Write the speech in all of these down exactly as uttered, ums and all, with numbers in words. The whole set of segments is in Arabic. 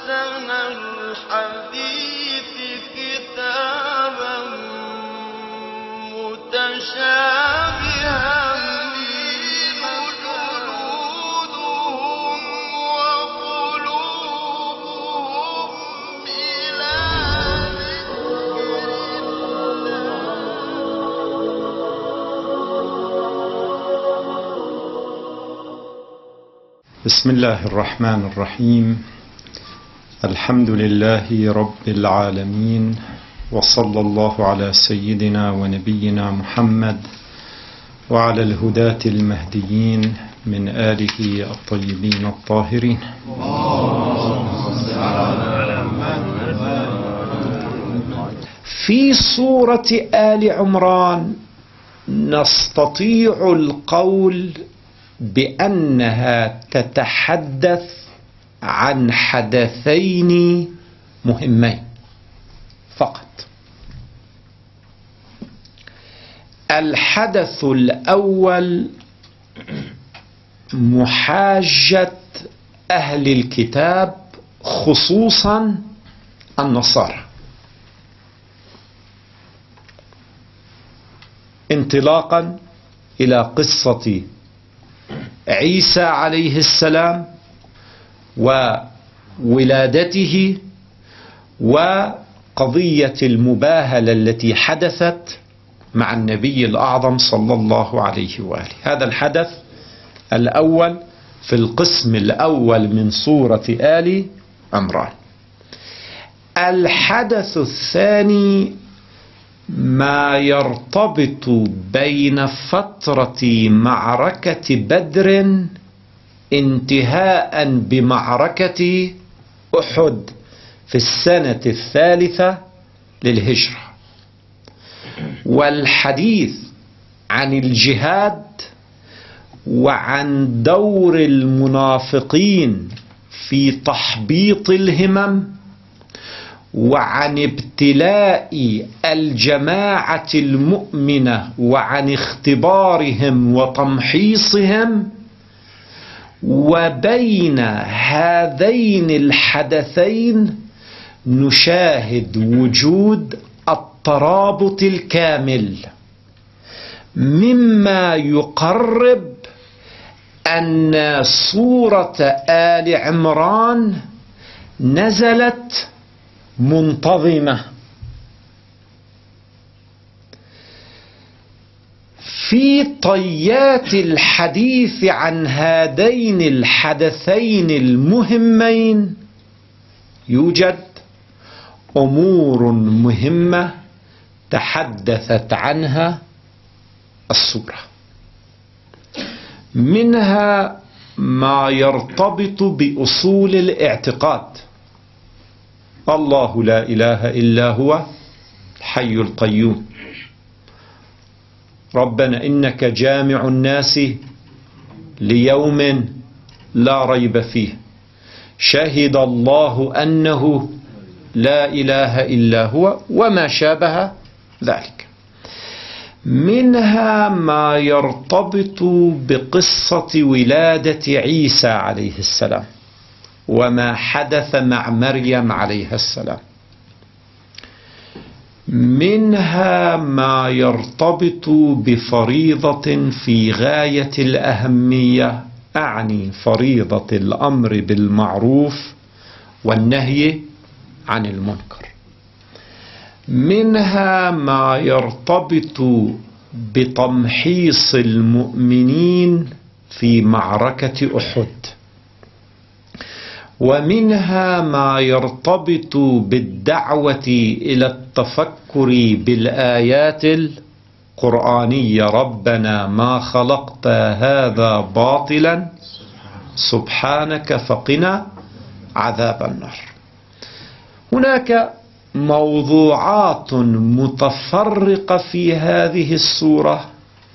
أحسن الحديث كتابا متشابها جلودهم وقلوبهم إلى بسم الله الرحمن الرحيم. الحمد لله رب العالمين، وصلى الله على سيدنا ونبينا محمد وعلى الهداة المهديين من آله الطيبين الطاهرين. في سورة آل عمران نستطيع القول بأنها تتحدث عن حدثين مهمين فقط. الحدث الأول محاجة أهل الكتاب خصوصا النصارى، انطلاقا إلى قصة عيسى عليه السلام وولادته وقضية المباهلة التي حدثت مع النبي الأعظم صلى الله عليه وآله. هذا الحدث الأول في القسم الأول من سورة آل عمران. الحدث الثاني ما يرتبط بين فترة معركة بدر انتهاء بمعركة أحد في السنة الثالثة للهجرة، والحديث عن الجهاد وعن دور المنافقين في تحبيط الهمم وعن ابتلاء الجماعة المؤمنة وعن اختبارهم وتمحيصهم. وبين هذين الحدثين نشاهد وجود الترابط الكامل، مما يقرب أن سورة آل عمران نزلت منتظمة. في طيات الحديث عن هذين الحدثين المهمين يوجد أمور مهمة تحدثت عنها السورة، منها ما يرتبط بأصول الاعتقاد: الله لا إله إلا هو الحي القيوم، ربنا إنك جامع الناس ليوم لا ريب فيه، شهد الله أنه لا إله إلا هو، وما شابه ذلك. منها ما يرتبط بقصة ولادة عيسى عليه السلام وما حدث مع مريم عليها السلام. منها ما يرتبط بفريضة في غاية الأهمية، أعني فريضة الأمر بالمعروف والنهي عن المنكر. منها ما يرتبط بتمحيص المؤمنين في معركة أحد. ومنها ما يرتبط بالدعوة إلى التفكر بالآيات القرآنية: ربنا ما خلقت هذا باطلا سبحانك فقنا عذاب النار. هناك موضوعات متفرقة في هذه السورة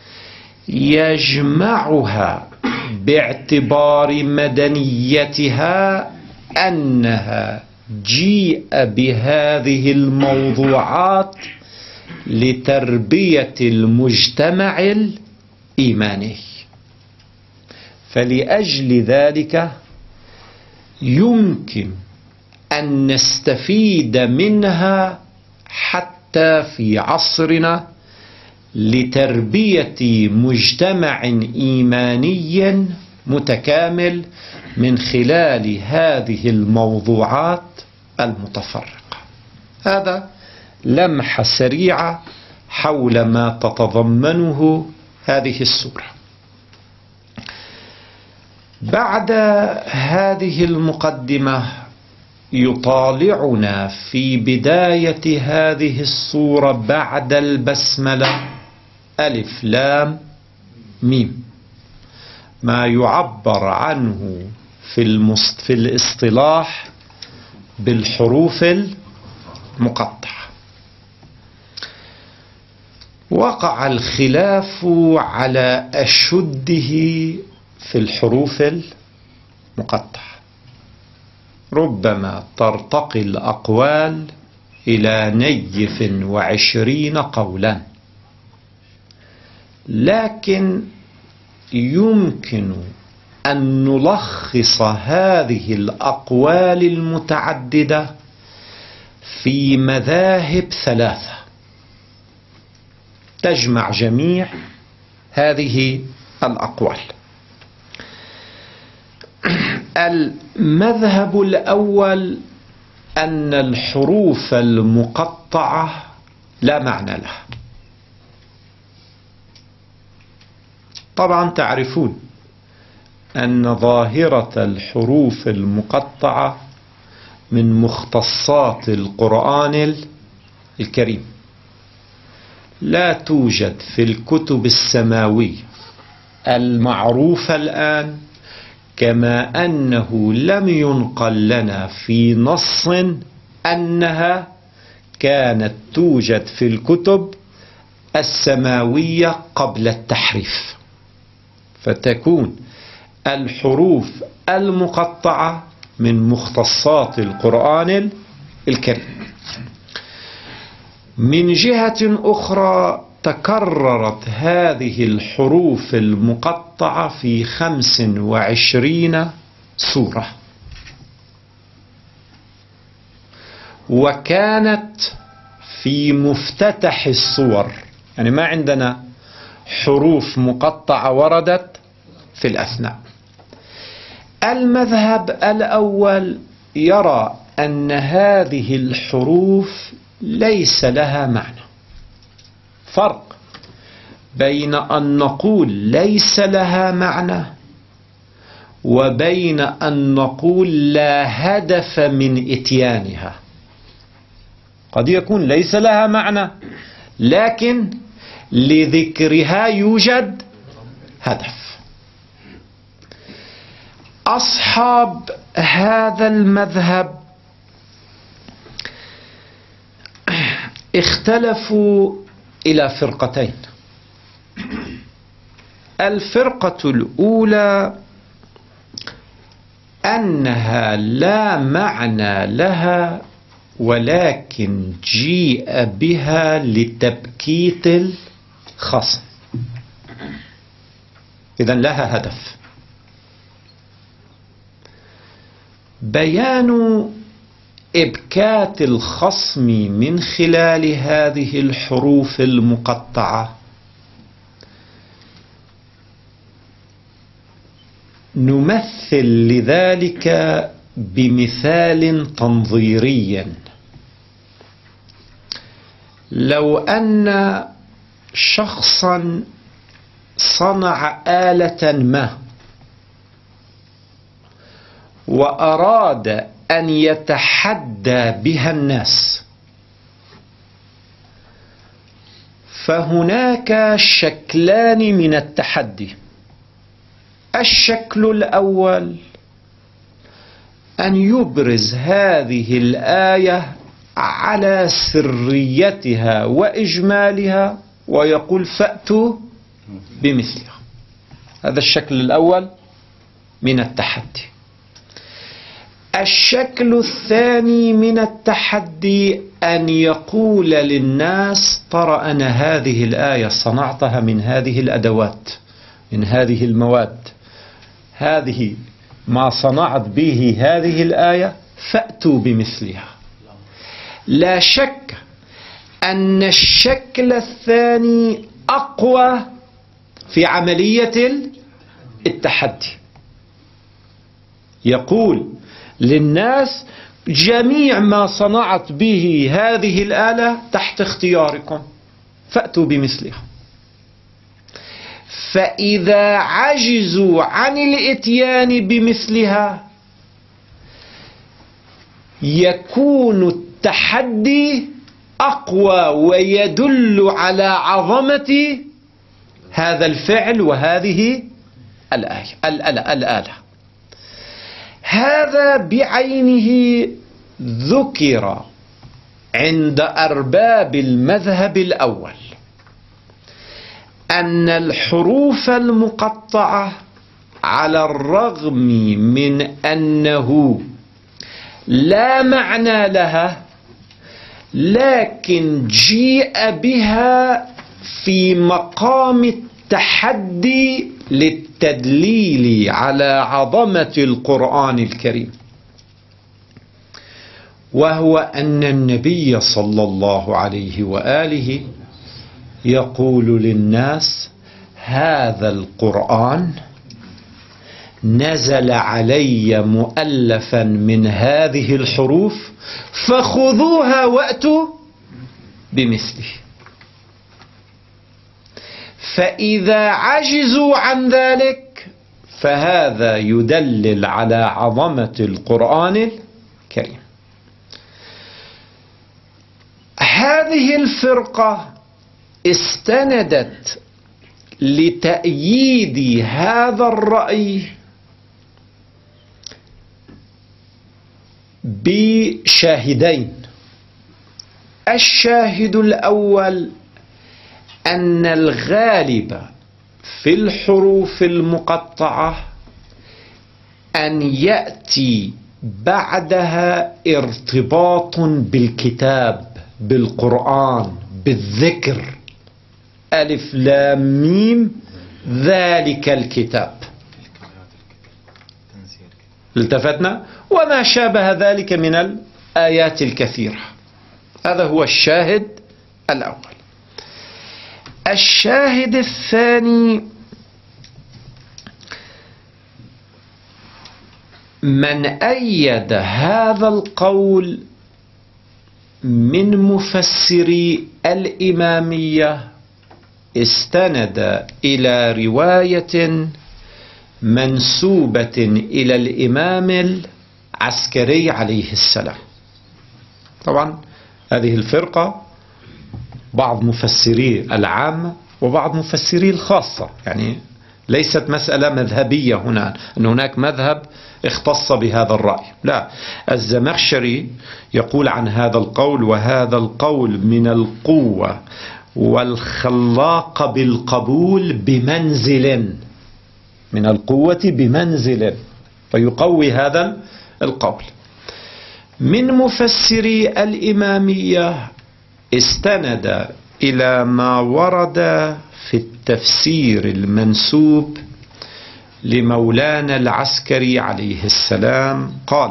يجمعها باعتبار مدنيتها أنها جيء بهذه الموضوعات لتربية المجتمع الإيماني. فلأجل ذلك يمكن أن نستفيد منها حتى في عصرنا لتربية مجتمع إيماني متكامل من خلال هذه الموضوعات المتفرقة. هذا لمحة سريعة حول ما تتضمنه هذه السورة. بعد هذه المقدمة يطالعنا في بداية هذه السورة بعد البسملة ألف لام ميم، ما يعبر عنه في, المست... في الاصطلاح بالحروف المقطعة. وقع الخلاف على أشده في الحروف المقطعة، ربما ترتقي الأقوال إلى نيف وعشرين قولا، لكن يمكن أن نلخص هذه الأقوال المتعددة في مذاهب ثلاثة تجمع جميع هذه الأقوال. المذهب الأول أن الحروف المقطعة لا معنى لها. طبعا تعرفون أن ظاهرة الحروف المقطعة من مختصات القرآن الكريم، لا توجد في الكتب السماوية المعروفة الآن، كما أنه لم ينقل لنا في نص أنها كانت توجد في الكتب السماوية قبل التحريف. فتكون الحروف المقطعة من مختصات القرآن الكريم. من جهة أخرى تكررت هذه الحروف المقطعة في خمس وعشرين سورة، وكانت في مفتتح الصور، يعني ما عندنا حروف مقطعة وردت في الأثناء. المذهب الأول يرى أن هذه الحروف ليس لها معنى. فرق بين أن نقول ليس لها معنى وبين أن نقول لا هدف من إتيانها. قد يكون ليس لها معنى لكن لذكرها يوجد هدف. أصحاب هذا المذهب اختلفوا إلى فرقتين. الفرقة الأولى أنها لا معنى لها ولكن جيء بها لتبكيت الخصم، إذن لها هدف. بيان إبكات الخصم من خلال هذه الحروف المقطعة نمثل لذلك بمثال تنظيري. لو أن شخصا صنع آلة ما وأراد أن يتحدى بها الناس، فهناك شكلان من التحدي. الشكل الأول أن يبرز هذه الآية على سريتها وإجمالها ويقول فأتوا بمثلها. هذا الشكل الأول من التحدي. الشكل الثاني من التحدي أن يقول للناس ترى أنا هذه الآية صنعتها من هذه الأدوات، من هذه المواد، هذه ما صنعت به هذه الآية فأتوا بمثلها. لا شك أن الشكل الثاني أقوى في عملية التحدي. يقول للناس جميع ما صنعت به هذه الآلة تحت اختياركم، فأتوا بمثلها. فإذا عجزوا عن الإتيان بمثلها يكون التحدي أقوى ويدل على عظمة هذا الفعل وهذه الآية الآلة. هذا بعينه ذكر عند أرباب المذهب الأول أن الحروف المقطعة على الرغم من أنه لا معنى لها لكن جيء بها في مقام التحدي للتدليل على عظمة القرآن الكريم، وهو أن النبي صلى الله عليه وآله يقول للناس هذا القرآن نزل علي مؤلفا من هذه الحروف فخذوها وأتوا بمثله. فإذا عجزوا عن ذلك فهذا يدلل على عظمة القرآن الكريم. هذه الفرقة استندت لتأييد هذا الرأي بشاهدين. الشاهد الأول أن الغالب في الحروف المقطعة أن يأتي بعدها ارتباط بالكتاب، بالقرآن، بالذكر، ألف لام ميم ذلك الكتاب. التفتنا وما شابه ذلك من الآيات الكثيرة. هذا هو الشاهد الأول. الشاهد الثاني من أيد هذا القول من مفسري الإمامية استند إلى رواية منسوبة إلى الإمام العسكري عليه السلام. طبعا هذه الفرقة بعض مفسري العامة وبعض مفسري الخاصة، يعني ليست مسألة مذهبية هنا أن هناك مذهب اختص بهذا الرأي، لا. الزمخشري يقول عن هذا القول وهذا القول من القوة والخلاق بالقبول بمنزل، من القوة بمنزل، فيقوي هذا القول. من مفسري الإمامية استند إلى ما ورد في التفسير المنسوب لمولانا العسكري عليه السلام، قال: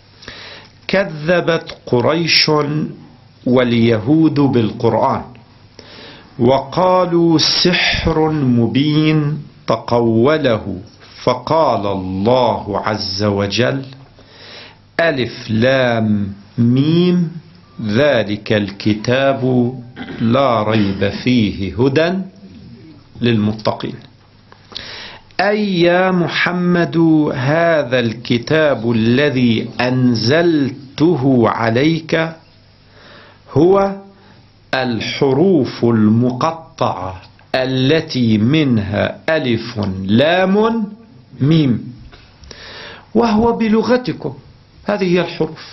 كذبت قريش واليهود بالقرآن وقالوا سحر مبين تقوله، فقال الله عز وجل: ألف لام ميم ذلك الكتاب لا ريب فيه هدى للمتقين. أي يا محمد هذا الكتاب الذي أنزلته عليك هو الحروف المقطعة التي منها ألف لام ميم، وهو بلغتكم، هذه هي الحروف،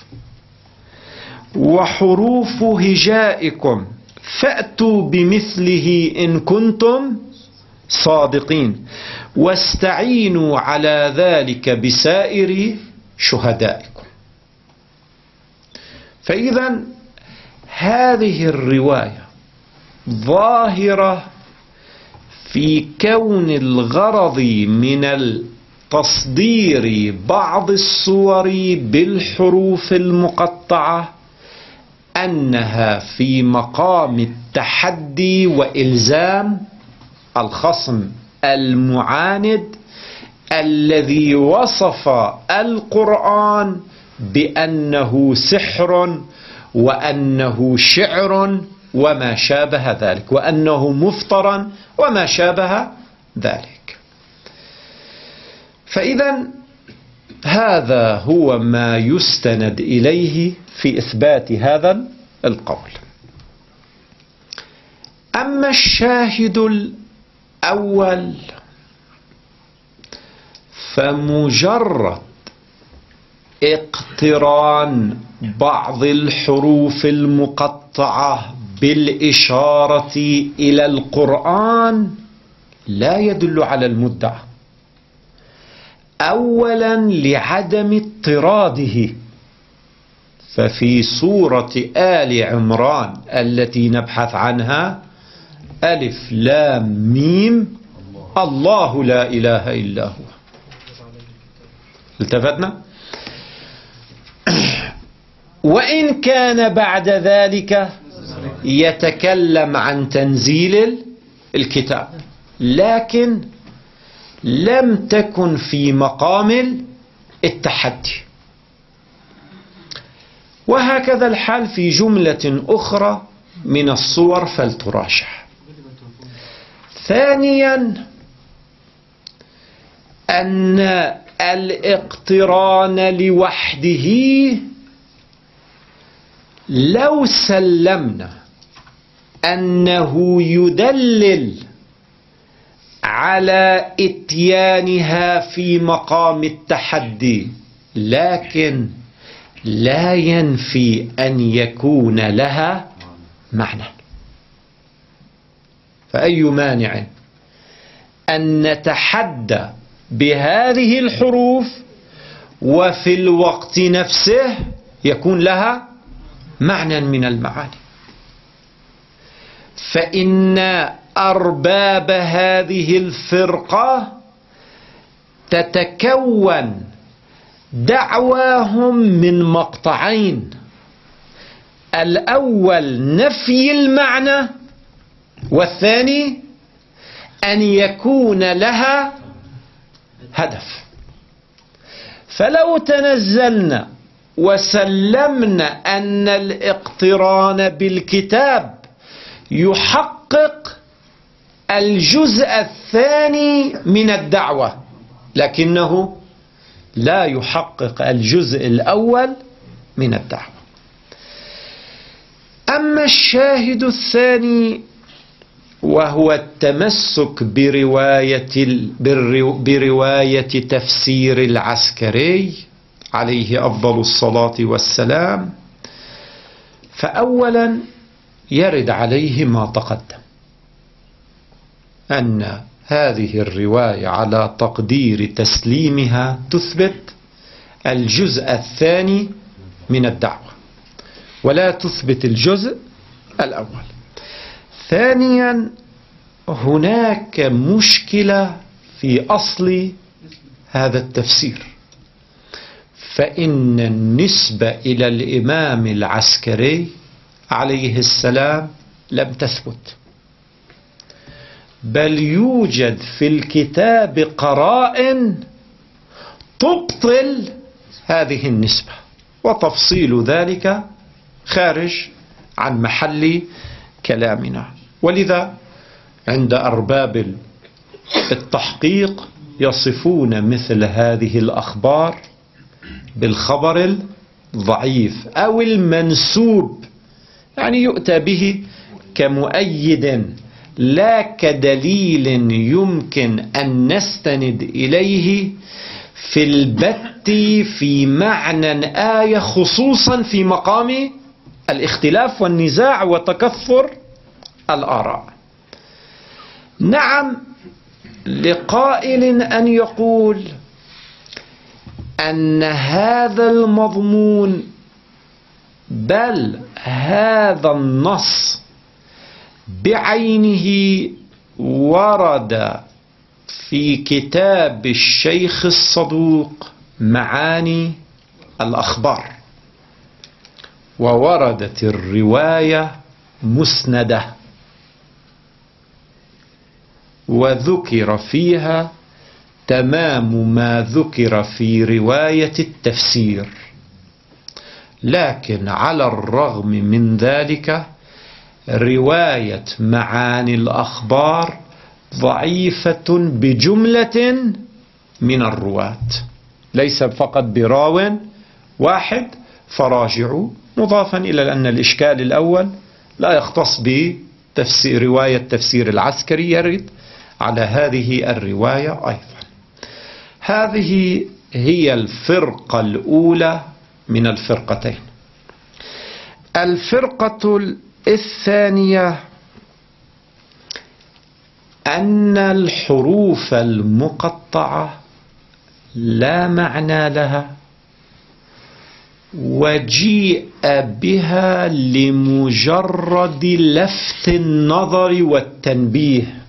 وحروف هجائكم، فأتوا بمثله إن كنتم صادقين واستعينوا على ذلك بسائر شهدائكم. فإذا هذه الرواية ظاهرة في كون الغرض من تصدير بعض الصور بالحروف المقطعة أنها في مقام التحدي وإلزام الخصم المعاند الذي وصف القرآن بأنه سحر وأنه شعر وما شابه ذلك، وأنه مفترى وما شابه ذلك. فإذا هذا هو ما يستند إليه في إثبات هذا القول. أما الشاهد الأول فمجرد اقتران بعض الحروف المقطعة بالإشارة إلى القرآن لا يدل على المدعى. أولا لعدم اضطراده، ففي سورة آل عمران التي نبحث عنها ألف لام ميم الله لا إله إلا هو. التفتنا؟ وإن كان بعد ذلك يتكلم عن تنزيل الكتاب، لكن لم تكن في مقام التحدي. وهكذا الحال في جملة أخرى من الصور فلتراجع. ثانيا أن الاقتران لوحده لو سلمنا أنه يدلل على اتيانها في مقام التحدي، لكن لا ينفي أن يكون لها معنى. فأي مانع أن نتحدى بهذه الحروف وفي الوقت نفسه يكون لها معنى من المعاني؟ فإن أرباب هذه الفرقة تتكون دعواهم من مقطعين: الأول نفي المعنى، والثاني أن يكون لها هدف. فلو تنزلنا وسلمنا أن الاقتران بالكتاب يحقق الجزء الثاني من الدعوة، لكنه لا يحقق الجزء الأول من الدعوة. أما الشاهد الثاني وهو التمسك برواية, برواية تفسير العسكري عليه أفضل الصلاة والسلام، فأولا يرد عليه ما تقدم أن هذه الرواية على تقدير تسليمها تثبت الجزء الثاني من الدعوة ولا تثبت الجزء الأول. ثانيا هناك مشكلة في أصل هذا التفسير، فإن النسبة إلى الإمام العسكري عليه السلام لم تثبت، بل يوجد في الكتاب قرائن تبطل هذه النسبة، وتفصيل ذلك خارج عن محل كلامنا. ولذا عند أرباب التحقيق يصفون مثل هذه الأخبار بالخبر الضعيف أو المنسوب، يعني يؤتى به كمؤيد لا كدليل يمكن أن نستند إليه في البت في معنى آية، خصوصا في مقام الاختلاف والنزاع وتكثر الآراء. نعم، لقائل أن يقول أن هذا المضمون بل هذا النص بعينه ورد في كتاب الشيخ الصدوق معاني الأخبار، ووردت الرواية مسندة، وذكر فيها تمام ما ذكر في رواية التفسير، لكن على الرغم من ذلك رواية معاني الأخبار ضعيفة بجملة من الرواة، ليس فقط براو واحد، فراجعوا، مضافا إلى أن الإشكال الأول لا يختص بتفسير رواية تفسير العسكري، يرد على هذه الرواية أيضا. هذه هي الفرقة الأولى من الفرقتين. الفرقة الثانية أن الحروف المقطعة لا معنى لها، وجيء بها لمجرد لفت النظر والتنبيه،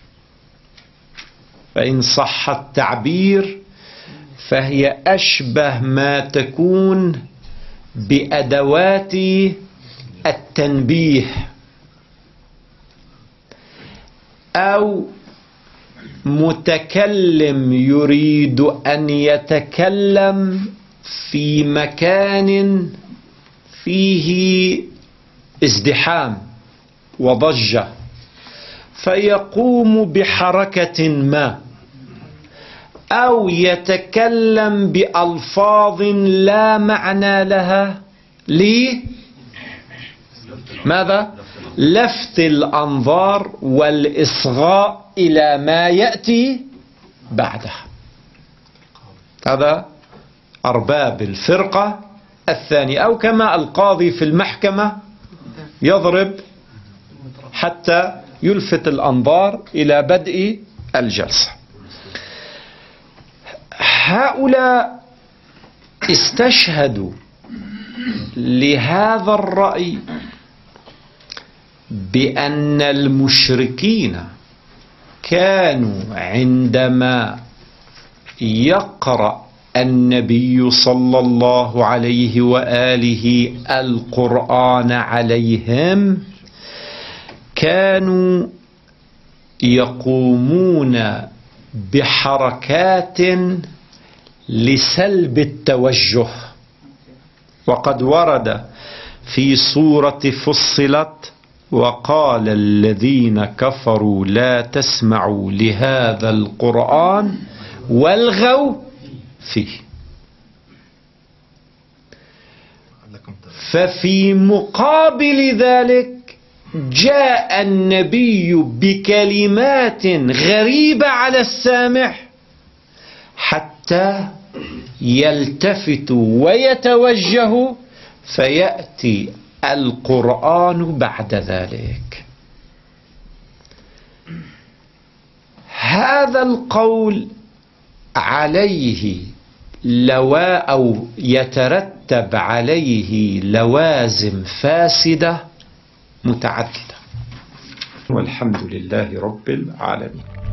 فإن صح التعبير فهي أشبه ما تكون بأدوات التنبيه، أو متكلم يريد أن يتكلم في مكان فيه ازدحام وضجة، فيقوم بحركة ما، أو يتكلم بألفاظ لا معنى لها لماذا؟ لفت الأنظار والإصغاء إلى ما يأتي بعدها. هذا أرباب الفرقة الثانية، أو كما القاضي في المحكمة يضرب حتى يلفت الأنظار إلى بدء الجلسة. هؤلاء استشهدوا لهذا الرأي بأن المشركين كانوا عندما يقرأ النبي صلى الله عليه وآله القرآن عليهم كانوا يقومون بحركات لسلب التوجه، وقد ورد في سورة فصلت وقال الذين كفروا لا تسمعوا لهذا القرآن والغوا فيه. ففي مقابل ذلك جاء النبي بكلمات غريبة على السامع حتى يلتفت ويتوجه، فيأتي القرآن بعد ذلك. هذا القول عليه لوا أو يترتب عليه لوازم فاسدة متعددة، والحمد لله رب العالمين.